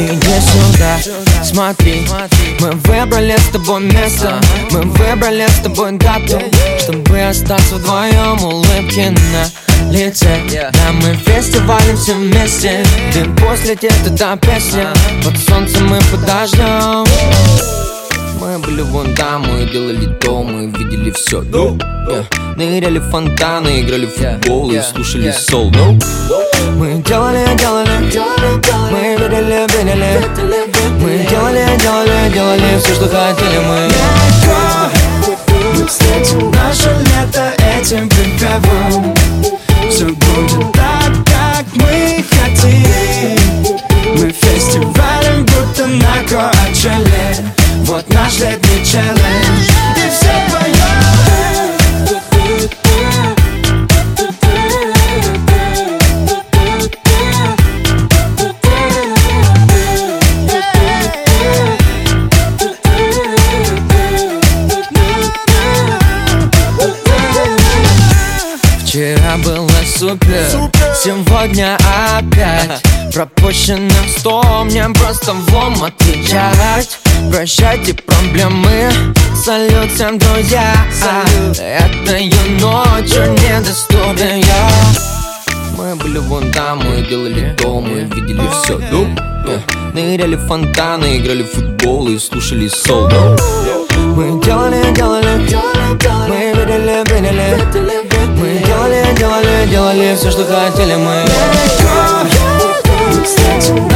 Иди сюда, смотри, мы выбрали с тобой место, мы выбрали с тобой дату, чтобы остаться вдвоем, улыбки на лице. Да, мы фестивалем все вместе, дым пусть летит эта песня, под солнцем мы подождем. Мы были вон там, мы делали то, мы видели все. Ныряли в фонтаны, играли в футбол и слушали сол. Мы делали, мы видели, мы делали все, что хотели мы. Мы встретим наше лето этим припевом. Все будет так, как мы хотим. Мы фестивалем, будто на Коачелле. Вот наш летний челлендж. И все поем. Вчера было супер, сегодня опять пропущено 100, мне просто влом отвечать. Прощайте проблемы, салют всем, друзья. Этой ночью недоступен я. Мы были вон там, мы делали то, мы видели все. Ныряли в фонтаны, играли в футбол и слушали сол. Мы делали, мы видели, мы делали все, что хотели мы. Мы встретим